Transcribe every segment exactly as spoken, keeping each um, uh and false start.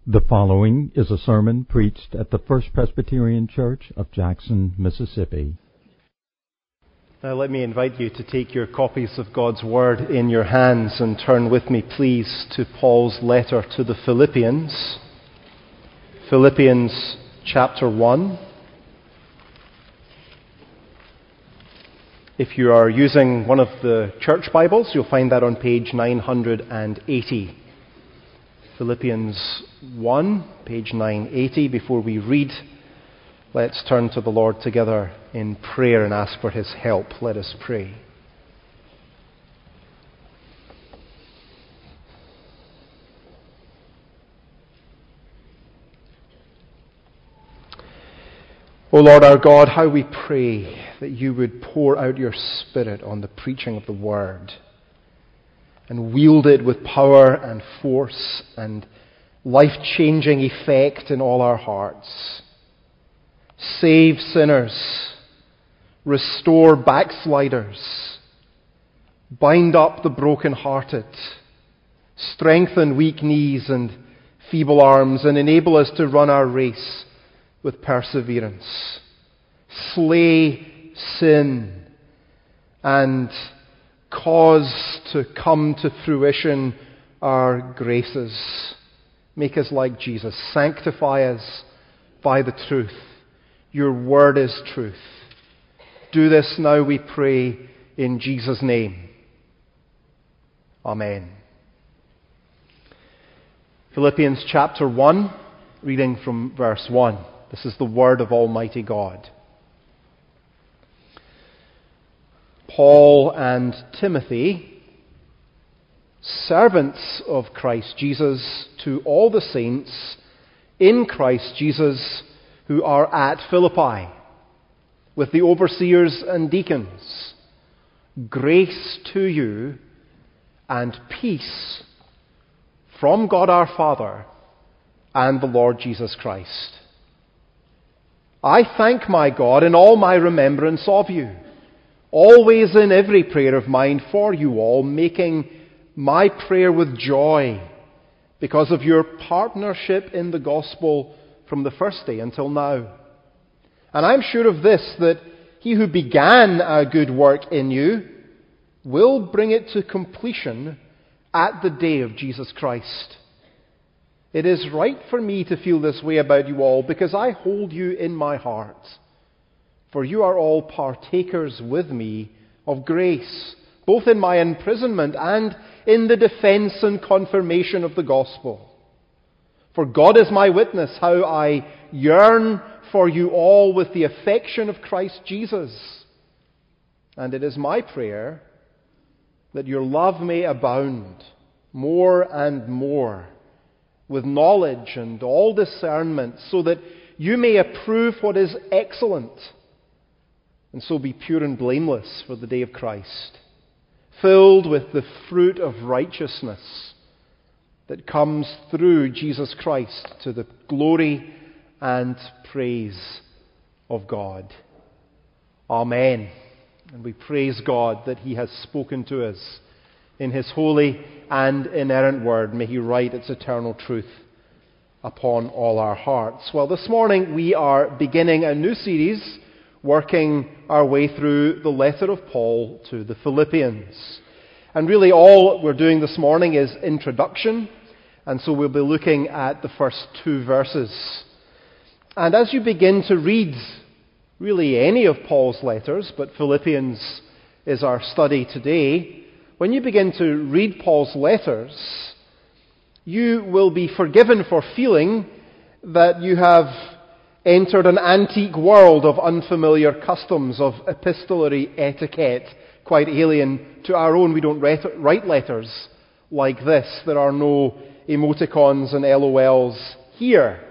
The following is a sermon preached at the First Presbyterian Church of Jackson, Mississippi. Now let me invite you to take your copies of God's Word in your hands and turn with me, please, to Paul's letter to the Philippians. Philippians chapter one. If you are using one of the church Bibles, you'll find that on page nine hundred eighty. Philippians one, page nine eighty. Before we read, let's turn to the Lord together in prayer and ask for His help. Let us pray. O Lord our God, how we pray that you would pour out your Spirit on the preaching of the Word and wield it with power and force and life-changing effect in all our hearts. Save sinners, restore backsliders, bind up the broken-hearted, strengthen weak knees and feeble arms, and enable us to run our race with perseverance. Slay sin and cause to come to fruition our graces. Make us like Jesus. Sanctify us by the truth. Your word is truth. Do this now, we pray, in Jesus' name. Amen. Philippians chapter one, reading from verse one. This is the word of Almighty God. Paul and Timothy, servants of Christ Jesus, to all the saints in Christ Jesus who are at Philippi, with the overseers and deacons. Grace to you and peace from God our Father and the Lord Jesus Christ. I thank my God in all my remembrance of you, always in every prayer of mine for you all, making my prayer with joy because of your partnership in the gospel from the first day until now. And I'm sure of this, that he who began a good work in you will bring it to completion at the day of Jesus Christ. It is right for me to feel this way about you all, because I hold you in my heart. For you are all partakers with me of grace, both in my imprisonment and in the defense and confirmation of the gospel. For God is my witness how I yearn for you all with the affection of Christ Jesus. And it is my prayer that your love may abound more and more with knowledge and all discernment, so that you may approve what is excellent, and so be pure and blameless for the day of Christ, filled with the fruit of righteousness that comes through Jesus Christ to the glory and praise of God. Amen. And we praise God that He has spoken to us in His holy and inerrant word. May He write its eternal truth upon all our hearts. Well, this morning we are beginning a new series, working our way through the letter of Paul to the Philippians. And really all we're doing this morning is introduction, and so we'll be looking at the first two verses. And as you begin to read really any of Paul's letters, but Philippians is our study today, when you begin to read Paul's letters, you will be forgiven for feeling that you have entered an antique world of unfamiliar customs, of epistolary etiquette, quite alien to our own. We don't write letters like this. There are no emoticons and L O Ls here.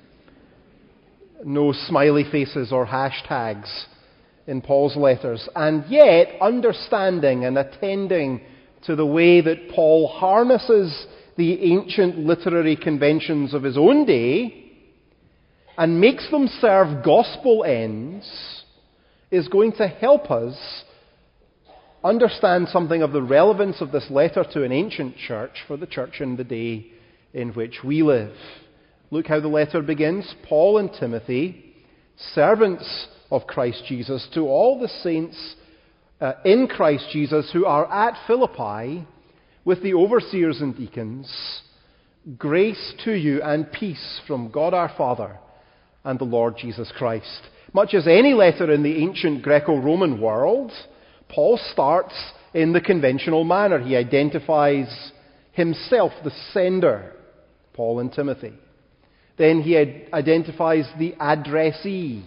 No smiley faces or hashtags in Paul's letters. And yet, understanding and attending to the way that Paul harnesses the ancient literary conventions of his own day and makes them serve gospel ends is going to help us understand something of the relevance of this letter to an ancient church for the church in the day in which we live. Look how the letter begins. Paul and Timothy, servants of Christ Jesus, to all the saints uh, in Christ Jesus who are at Philippi, with the overseers and deacons, grace to you and peace from God our Father and the Lord Jesus Christ. Much as any letter in the ancient Greco-Roman world, Paul starts in the conventional manner. He identifies himself, the sender, Paul and Timothy. Then he identifies the addressee,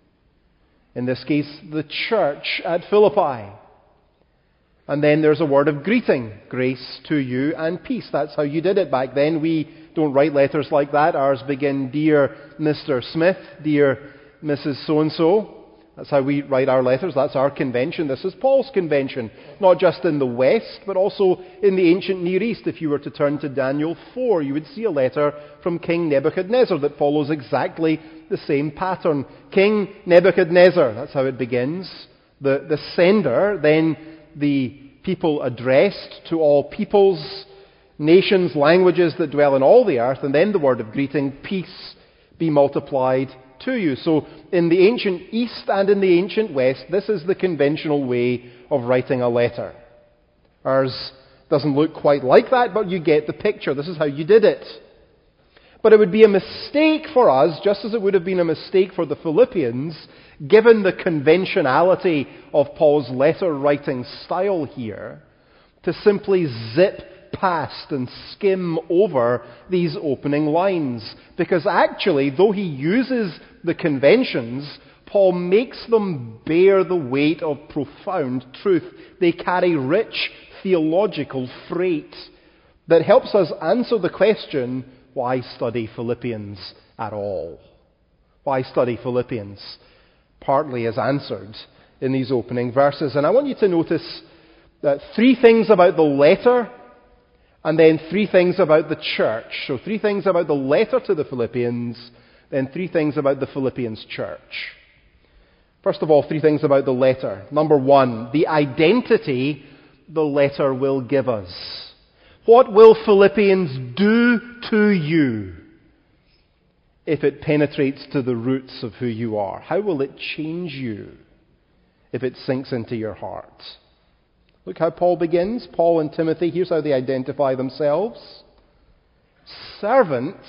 in this case, the church at Philippi. And then there's a word of greeting, grace to you and peace. That's how you did it back then. We don't write letters like that. Ours begin, Dear Mister Smith, Dear Missus So-and-so. That's how we write our letters. That's our convention. This is Paul's convention, not just in the West, but also in the ancient Near East. If you were to turn to Daniel four, you would see a letter from King Nebuchadnezzar that follows exactly the same pattern. King Nebuchadnezzar, that's how it begins. The, the sender, then the people addressed to all peoples, nations, languages that dwell in all the earth, and then the word of greeting, peace be multiplied to you. So in the ancient East and in the ancient West, this is the conventional way of writing a letter. Ours doesn't look quite like that, but you get the picture. This is how you did it. But it would be a mistake for us, just as it would have been a mistake for the Philippians, given the conventionality of Paul's letter writing style here, to simply zip past and skim over these opening lines. Because actually, though he uses the conventions, Paul makes them bear the weight of profound truth. They carry rich theological freight that helps us answer the question, why study Philippians at all? Why study Philippians? Partly is answered in these opening verses. And I want you to notice that three things about the letter, and then three things about the church. So three things about the letter to the Philippians, then three things about the Philippians church. First of all, three things about the letter. Number one, the identity the letter will give us. What will Philippians do to you if it penetrates to the roots of who you are? How will it change you if it sinks into your heart? Look how Paul begins. Paul and Timothy, here's how they identify themselves. Servants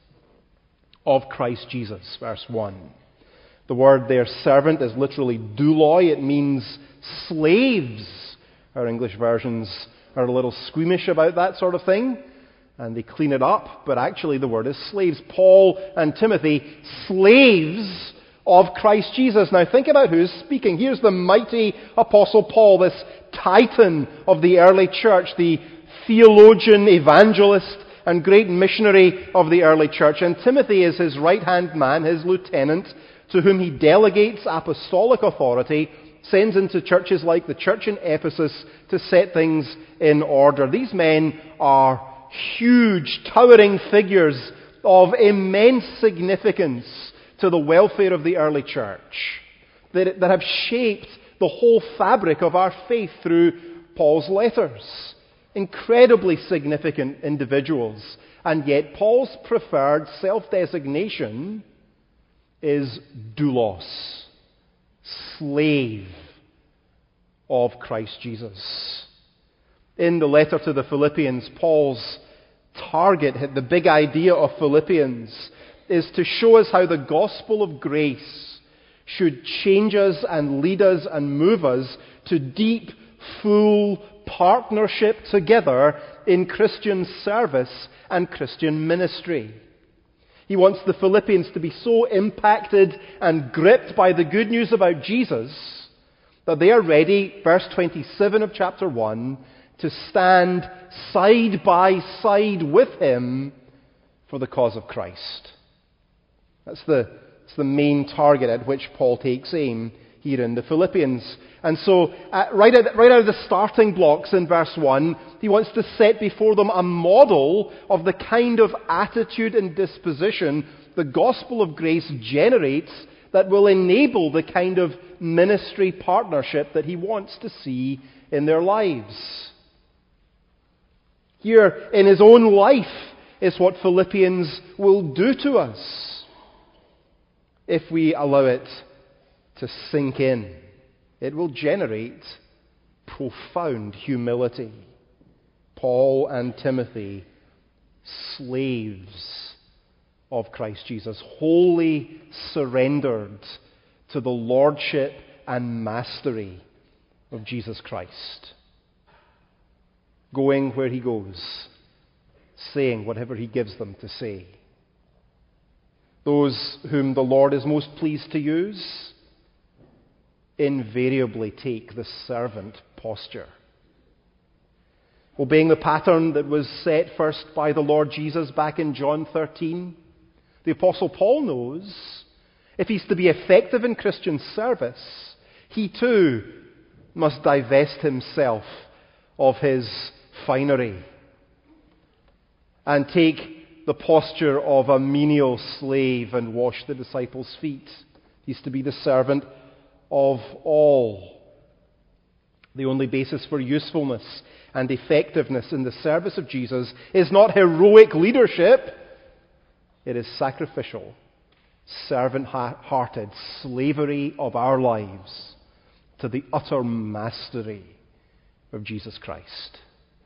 of Christ Jesus, verse one. The word there, servant, is literally douloi. It means slaves. Our English versions are a little squeamish about that sort of thing, and they clean it up, but actually the word is slaves. Paul and Timothy, slaves of Christ Jesus. Now think about who's speaking. Here's the mighty Apostle Paul, this titan of the early church, the theologian, evangelist, and great missionary of the early church. And Timothy is his right-hand man, his lieutenant, to whom he delegates apostolic authority, sends into churches like the church in Ephesus to set things in order. These men are huge, towering figures of immense significance to the welfare of the early church, that, that have shaped the whole fabric of our faith through Paul's letters. Incredibly significant individuals. And yet Paul's preferred self-designation is doulos, slave of Christ Jesus. In the letter to the Philippians, Paul's target, the big idea of Philippians, is to show us how the gospel of grace should change us and lead us and move us to deep, full partnership together in Christian service and Christian ministry. He wants the Philippians to be so impacted and gripped by the good news about Jesus that they are ready, verse twenty-seven of chapter one, to stand side by side with him for the cause of Christ. That's the, that's the main target at which Paul takes aim here in the Philippians. And so, uh, right, at, right out of the starting blocks in verse one, he wants to set before them a model of the kind of attitude and disposition the gospel of grace generates that will enable the kind of ministry partnership that he wants to see in their lives. Here, in his own life, is what Philippians will do to us if we allow it to sink in. It will generate profound humility. Paul and Timothy, slaves of Christ Jesus, wholly surrendered to the lordship and mastery of Jesus Christ, going where he goes, saying whatever he gives them to say. Those whom the Lord is most pleased to use invariably take the servant posture, obeying the pattern that was set first by the Lord Jesus back in John thirteen. The Apostle Paul knows if he's to be effective in Christian service, he too must divest himself of his finery and take the posture of a menial slave and wash the disciples' feet. He's to be the servant of all. The only basis for usefulness and effectiveness in the service of Jesus is not heroic leadership. It is sacrificial, servant-hearted slavery of our lives to the utter mastery of Jesus Christ.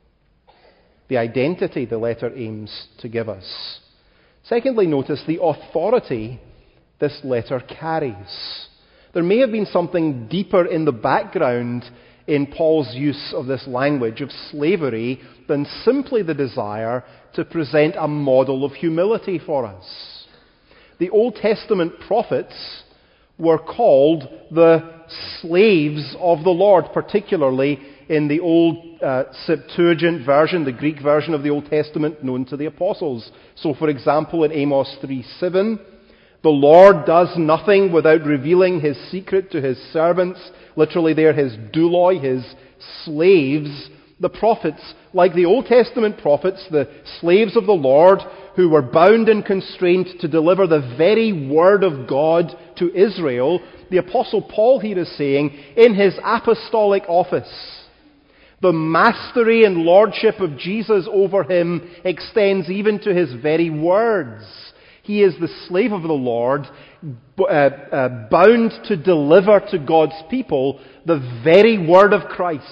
The identity the letter aims to give us. Secondly, notice the authority this letter carries. There may have been something deeper in the background in Paul's use of this language of slavery than simply the desire to present a model of humility for us. The Old Testament prophets were called the slaves of the Lord, particularly in the Old uh, Septuagint version, the Greek version of the Old Testament known to the apostles. So, for example, in Amos three seven, the Lord does nothing without revealing his secret to his servants. Literally there, his douloi, his slaves. The prophets, like the Old Testament prophets, the slaves of the Lord, who were bound and constrained to deliver the very word of God to Israel, the Apostle Paul here is saying, in his apostolic office, the mastery and lordship of Jesus over him extends even to his very words. He is the slave of the Lord, uh, uh, bound to deliver to God's people the very word of Christ.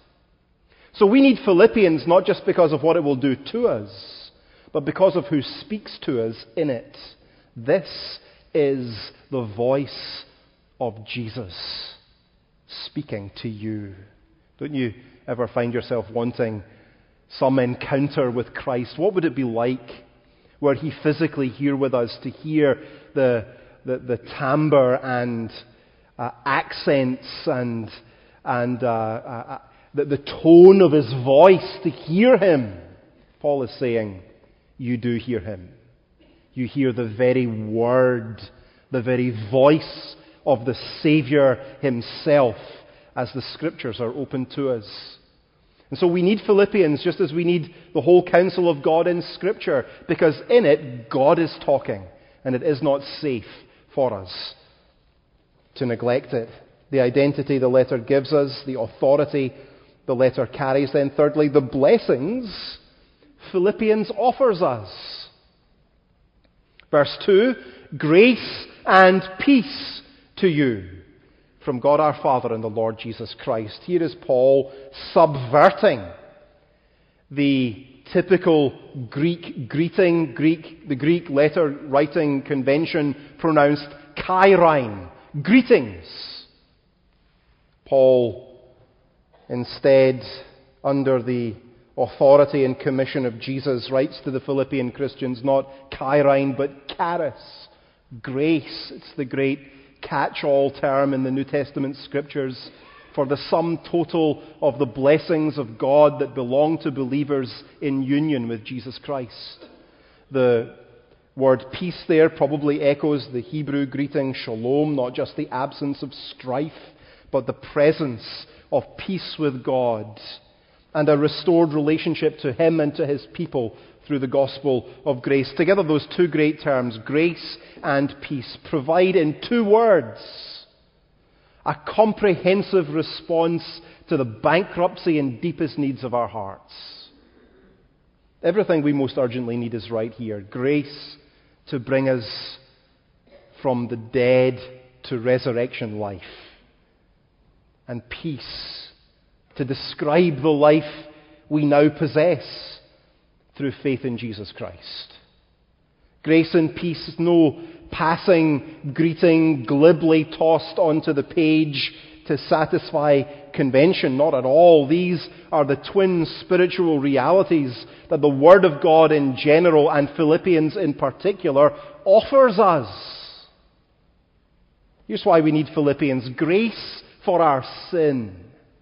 So we need Philippians not just because of what it will do to us, but because of who speaks to us in it. This is the voice of Jesus speaking to you. Don't you ever find yourself wanting some encounter with Christ? What would it be like were he physically here with us, to hear the, the, the timbre and uh, accents and, and uh, uh, the, the tone of his voice, to hear him? Paul is saying, you do hear him. You hear the very word, the very voice of the Saviour himself as the Scriptures are open to us. And so we need Philippians just as we need the whole counsel of God in Scripture, because in it God is talking, and it is not safe for us to neglect it. The identity the letter gives us, the authority the letter carries. Then thirdly, the blessings Philippians offers us. Verse two, grace and peace to you from God our Father and the Lord Jesus Christ. Here is Paul subverting the typical Greek greeting, Greek, the Greek letter writing convention pronounced chairein, greetings. Paul instead, under the authority and commission of Jesus, writes to the Philippian Christians not chairein but charis, grace. It's the great catch-all term in the New Testament Scriptures for the sum total of the blessings of God that belong to believers in union with Jesus Christ. The word peace there probably echoes the Hebrew greeting shalom, not just the absence of strife, but the presence of peace with God and a restored relationship to Him and to His people through the gospel of grace. Together, those two great terms, grace and peace, provide in two words a comprehensive response to the bankruptcy and deepest needs of our hearts. Everything we most urgently need is right here. Grace to bring us from the dead to resurrection life. And peace to describe the life we now possess through faith in Jesus Christ. Grace and peace is no passing greeting glibly tossed onto the page to satisfy convention. Not at all. These are the twin spiritual realities that the Word of God in general and Philippians in particular offers us. Here's why we need Philippians. Grace for our sin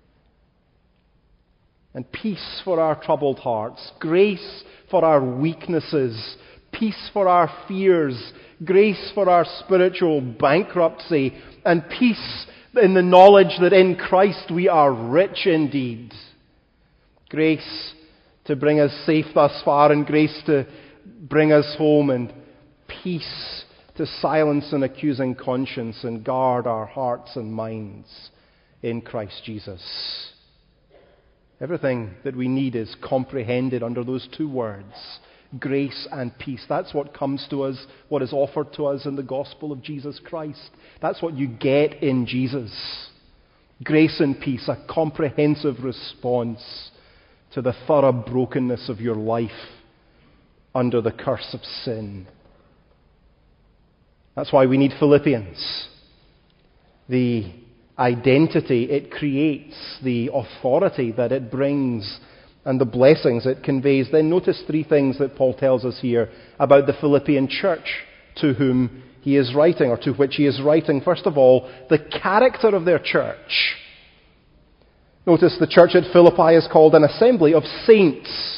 and peace for our troubled hearts. Grace for our weaknesses. Peace for our fears. Grace for our spiritual bankruptcy. And peace in the knowledge that in Christ we are rich indeed. Grace to bring us safe thus far, and grace to bring us home, and peace to silence an accusing conscience and guard our hearts and minds in Christ Jesus. Everything that we need is comprehended under those two words, grace and peace. That's what comes to us, what is offered to us in the gospel of Jesus Christ. That's what you get in Jesus. Grace and peace, a comprehensive response to the thorough brokenness of your life under the curse of sin. That's why we need Philippians. The identity it creates, the authority that it brings, and the blessings it conveys. Then notice three things that Paul tells us here about the Philippian church to whom he is writing, or to which he is writing. First of all, the character of their church. Notice the church at Philippi is called an assembly of saints.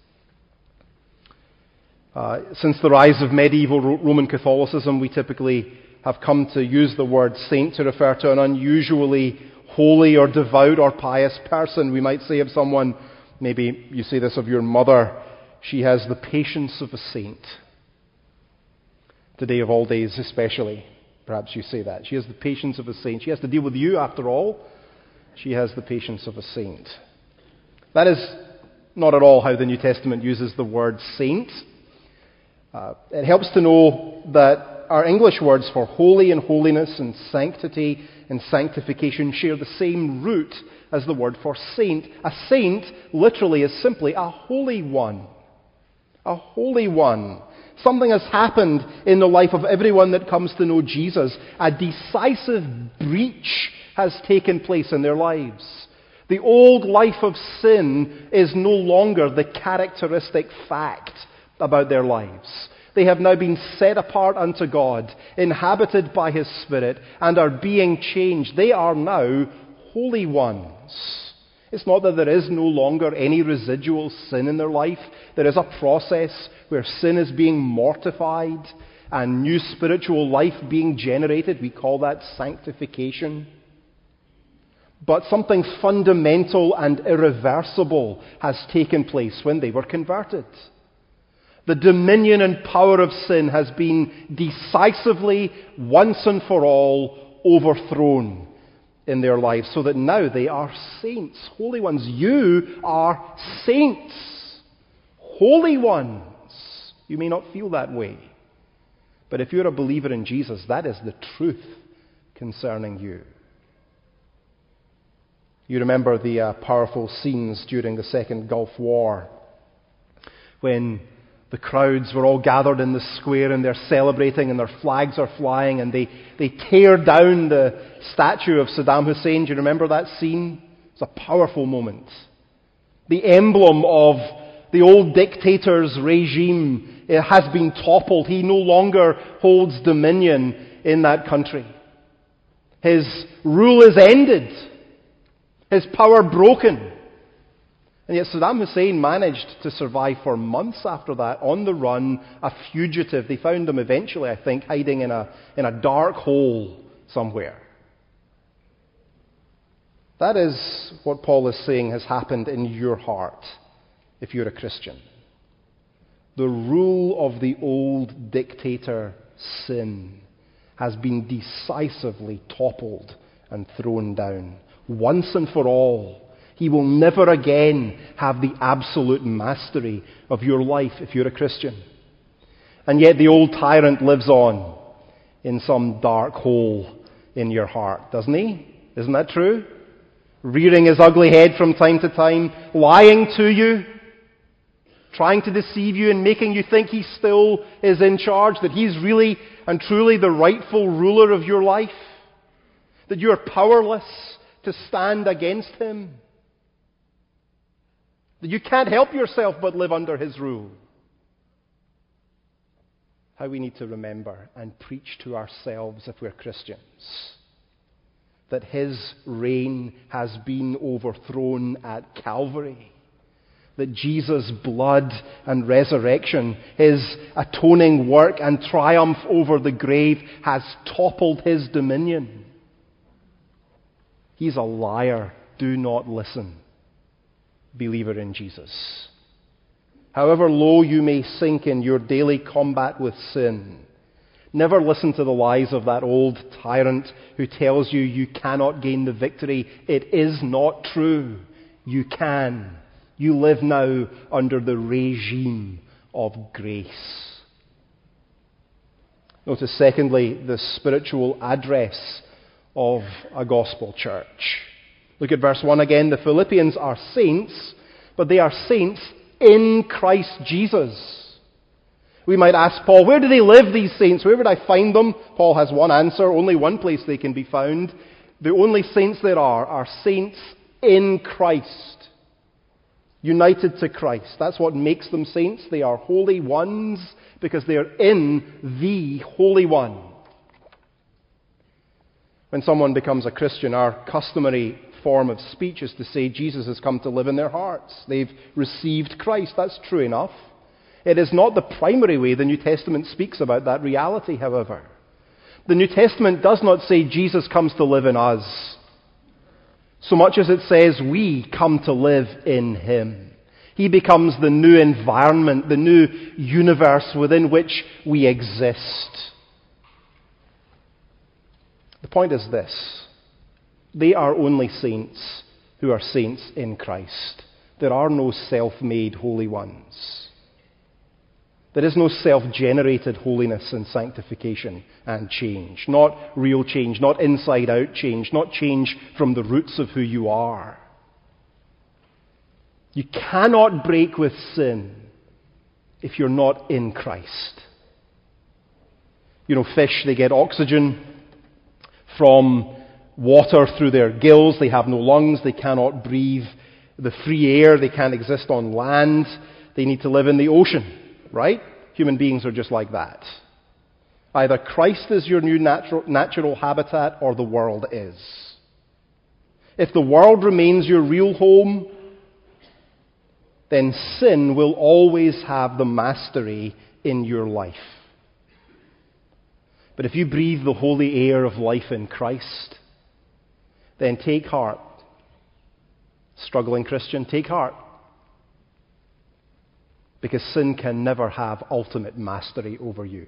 Uh, since the rise of medieval Roman Catholicism, we typically have come to use the word saint to refer to an unusually holy or devout or pious person. We might say of someone, maybe you say this of your mother, she has the patience of a saint. Today of all days especially, perhaps you say that. She has the patience of a saint. She has to deal with you after all. She has the patience of a saint. That is not at all how the New Testament uses the word saint. Uh, it helps to know that our English words for holy and holiness and sanctity and sanctification share the same root as the word for saint. A saint literally is simply a holy one. A holy one. Something has happened in the life of everyone that comes to know Jesus. A decisive breach has taken place in their lives. The old life of sin is no longer the characteristic fact about their lives. They have now been set apart unto God, inhabited by His Spirit, and are being changed. They are now holy ones. It's not that there is no longer any residual sin in their life. There is a process where sin is being mortified and new spiritual life being generated. We call that sanctification. But something fundamental and irreversible has taken place when they were converted. The dominion and power of sin has been decisively, once and for all, overthrown in their lives, so that now they are saints, holy ones. You are saints, holy ones. You may not feel that way, but if you're a believer in Jesus, that is the truth concerning you. You remember the uh, powerful scenes during the Second Gulf War, when the crowds were all gathered in the square and they're celebrating and their flags are flying, and they, they tear down the statue of Saddam Hussein. Do you remember that scene? It's a powerful moment. The emblem of the old dictator's regime has been toppled. He no longer holds dominion in that country. His rule is ended. His power broken. And yet Saddam Hussein managed to survive for months after that, on the run, a fugitive. They found him eventually, I think, hiding in a, in a dark hole somewhere. That is what Paul is saying has happened in your heart, if you're a Christian. The rule of the old dictator, sin, has been decisively toppled and thrown down, once and for all. He will never again have the absolute mastery of your life if you're a Christian. And yet the old tyrant lives on in some dark hole in your heart, doesn't he? Isn't that true? Rearing his ugly head from time to time, lying to you, trying to deceive you and making you think he still is in charge, that he's really and truly the rightful ruler of your life, that you are powerless to stand against him, that you can't help yourself but live under his rule. How we need to remember and preach to ourselves if we're Christians that his reign has been overthrown at Calvary. That Jesus' blood and resurrection, his atoning work and triumph over the grave has toppled his dominion. He's a liar. Do not listen, believer in Jesus. However low you may sink in your daily combat with sin, never listen to the lies of that old tyrant who tells you you cannot gain the victory. It is not true. You can. You live now under the regime of grace. Notice, secondly, the spiritual address of a gospel church. Look at verse one again. The Philippians are saints, but they are saints in Christ Jesus. We might ask Paul, where do they live, these saints? Where would I find them? Paul has one answer. Only one place they can be found. The only saints there are are saints in Christ. United to Christ. That's what makes them saints. They are holy ones because they are in the Holy One. When someone becomes a Christian, our customary form of speech is to say Jesus has come to live in their hearts. They've received Christ. That's true enough. It is not the primary way the New Testament speaks about that reality, however. The New Testament does not say Jesus comes to live in us, so much as it says we come to live in him. He becomes the new environment, the new universe within which we exist. The point is this: they are only saints who are saints in Christ. There are no self-made holy ones. There is no self-generated holiness and sanctification and change. Not real change, not inside-out change, not change from the roots of who you are. You cannot break with sin if you're not in Christ. You know, fish, they get oxygen from water through their gills. They have no lungs. They cannot breathe the free air. They can't exist on land. They need to live in the ocean. Right? Human beings are just like that. Either Christ is your new natural, natural habitat or the world is. If the world remains your real home, then sin will always have the mastery in your life. But if you breathe the holy air of life in Christ, then take heart. Struggling Christian, take heart. Because sin can never have ultimate mastery over you.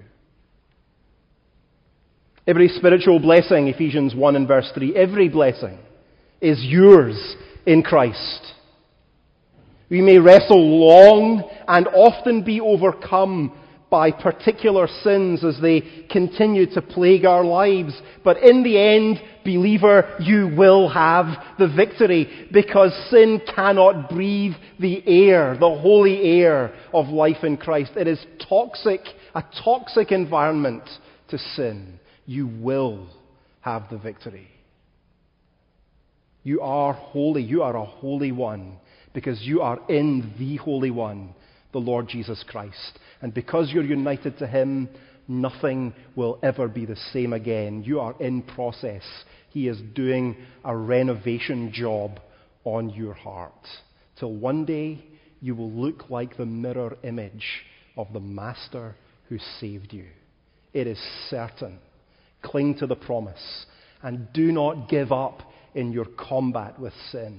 Every spiritual blessing, Ephesians one and verse three, every blessing is yours in Christ. We may wrestle long and often be overcome by particular sins as they continue to plague our lives. But in the end, believer, you will have the victory because sin cannot breathe the air, the holy air of life in Christ. It is toxic, a toxic environment to sin. You will have the victory. You are holy. You are a holy one because you are in the Holy One, the Lord Jesus Christ. And because you're united to him, nothing will ever be the same again. You are in process. He is doing a renovation job on your heart. Till one day you will look like the mirror image of the Master who saved you. It is certain. Cling to the promise and do not give up in your combat with sin.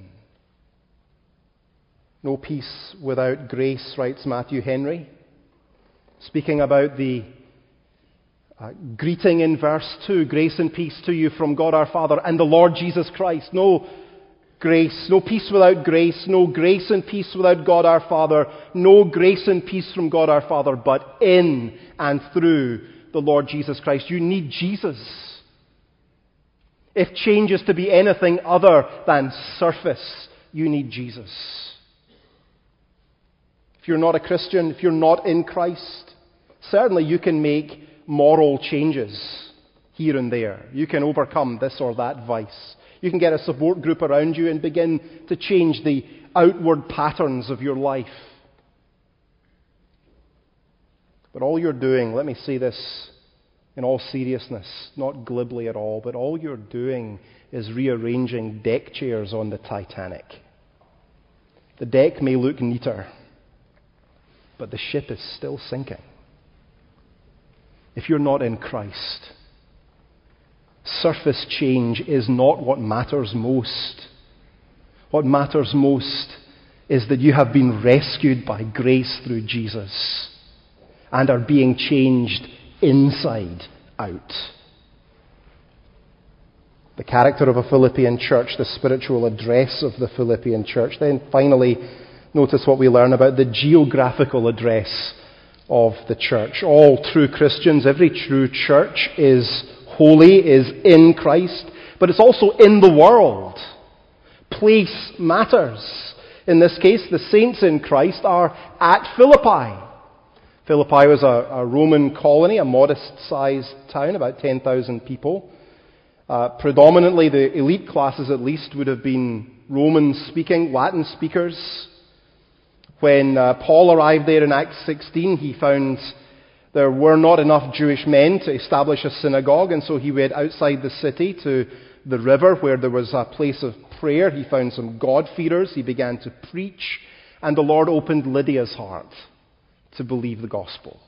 No peace without grace, writes Matthew Henry, speaking about the uh, greeting in verse two, grace and peace to you from God our Father and the Lord Jesus Christ. No, grace, no peace without grace, no grace and peace without God our Father, no grace and peace from God our Father, but in and through the Lord Jesus Christ. You need Jesus. If change is to be anything other than surface, you need Jesus. If you're not a Christian, if you're not in Christ, certainly you can make moral changes here and there. You can overcome this or that vice. You can get a support group around you and begin to change the outward patterns of your life. But all you're doing, let me say this in all seriousness, not glibly at all, but all you're doing is rearranging deck chairs on the Titanic. The deck may look neater, but the ship is still sinking. If you're not in Christ, surface change is not what matters most. What matters most is that you have been rescued by grace through Jesus and are being changed inside out. The character of a Philippian church, the spiritual address of the Philippian church. Then finally, notice what we learn about the geographical address of the church. All true Christians, every true church is holy, is in Christ, but it's also in the world. Place matters. In this case, the saints in Christ are at Philippi. Philippi was a, a Roman colony, a modest-sized town, about ten thousand people. Uh, predominantly, the elite classes at least would have been Roman-speaking, Latin speakers. When uh, Paul arrived there in Acts sixteen, he found there were not enough Jewish men to establish a synagogue, and so he went outside the city to the river where there was a place of prayer. He found some God-fearers. He began to preach, and the Lord opened Lydia's heart to believe the gospel.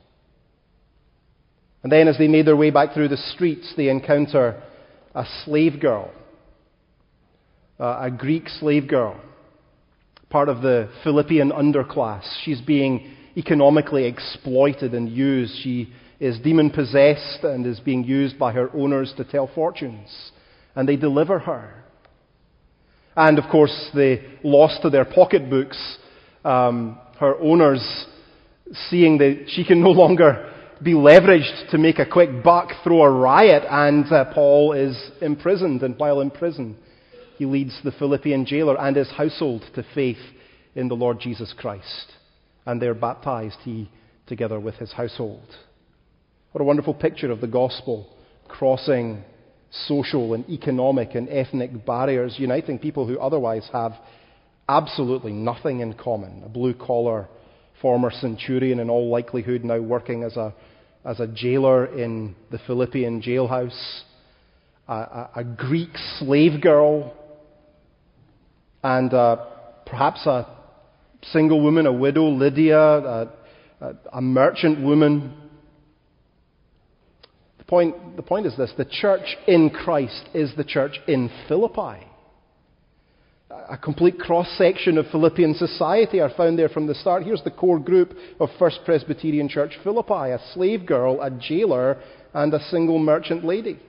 And then as they made their way back through the streets, they encounter a slave girl, uh, a Greek slave girl, part of the Philippian underclass. She's being economically exploited and used. She is demon-possessed and is being used by her owners to tell fortunes. And they deliver her. And of course, the loss to their pocketbooks, um, her owners, seeing that she can no longer be leveraged to make a quick buck, throw a riot, and uh, Paul is imprisoned. And while in prison, he leads the Philippian jailer and his household to faith in the Lord Jesus Christ. And they're baptized, he together with his household. What a wonderful picture of the gospel, crossing social and economic and ethnic barriers, uniting people who otherwise have absolutely nothing in common. A blue-collar former centurion, in all likelihood now working as a, as a jailer in the Philippian jailhouse, a, a, a Greek slave girl, and uh, perhaps a single woman, a widow, Lydia, a, a, a merchant woman. The point, the point is this: the church in Christ is the church in Philippi. A complete cross-section of Philippian society are found there from the start. Here's the core group of First Presbyterian Church Philippi: a slave girl, a jailer, and a single merchant lady.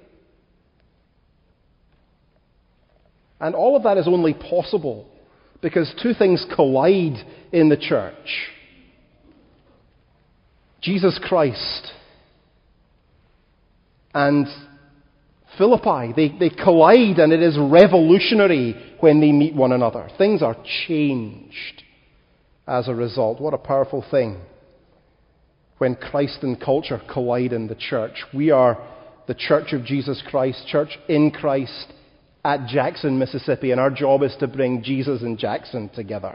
And all of that is only possible because two things collide in the church. Jesus Christ and Philippi. They, they collide, and it is revolutionary when they meet one another. Things are changed as a result. What a powerful thing when Christ and culture collide in the church. We are the Church of Jesus Christ, church in Christ at Jackson, Mississippi, and our job is to bring Jesus and Jackson together.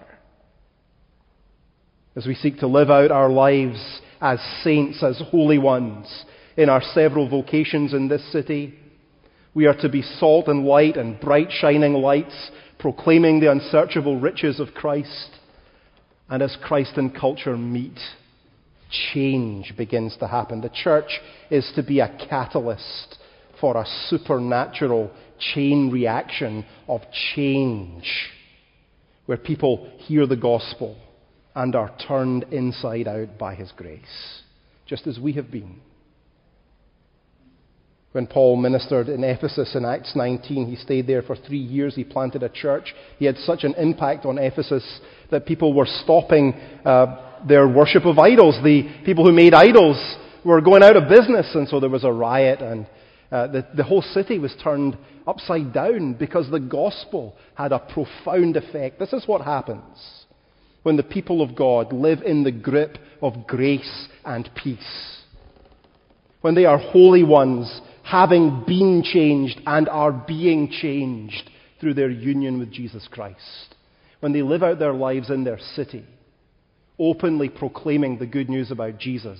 As we seek to live out our lives as saints, as holy ones, in our several vocations in this city, we are to be salt and light and bright shining lights, proclaiming the unsearchable riches of Christ. And as Christ and culture meet, change begins to happen. The church is to be a catalyst for a supernatural chain reaction of change, where people hear the gospel and are turned inside out by His grace, just as we have been. When Paul ministered in Ephesus in Acts nineteen, he stayed there for three years. He planted a church. He had such an impact on Ephesus that people were stopping uh, their worship of idols. The people who made idols were going out of business, and so there was a riot, and uh, the, the whole city was turned upside down because the gospel had a profound effect. This is what happens when the people of God live in the grip of grace and peace. When they are holy ones, having been changed and are being changed through their union with Jesus Christ. When they live out their lives in their city, openly proclaiming the good news about Jesus,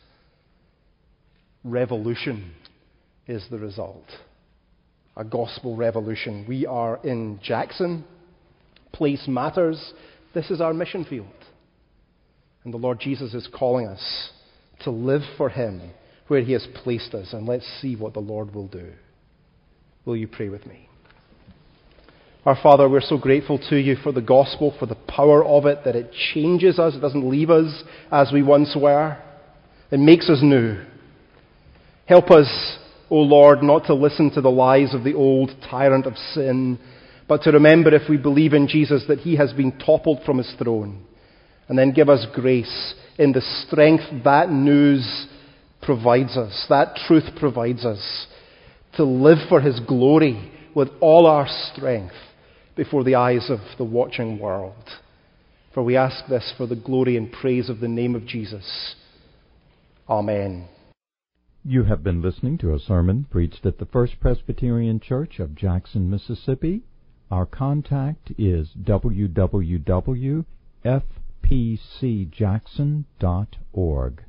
revolution is the result. A gospel revolution. We are in Jackson. Place matters. This is our mission field. And the Lord Jesus is calling us to live for Him where He has placed us, and let's see what the Lord will do. Will you pray with me? Our Father, we're so grateful to You for the gospel, for the power of it, that it changes us, it doesn't leave us as we once were. It makes us new. Help us, O Lord, not to listen to the lies of the old tyrant of sin, but to remember, if we believe in Jesus, that He has been toppled from His throne. And then give us grace in the strength that news provides us, that truth provides us, to live for His glory with all our strength before the eyes of the watching world. For we ask this for the glory and praise of the name of Jesus. Amen. You have been listening to a sermon preached at the First Presbyterian Church of Jackson, Mississippi. Our contact is w w w dot f p c jackson dot org.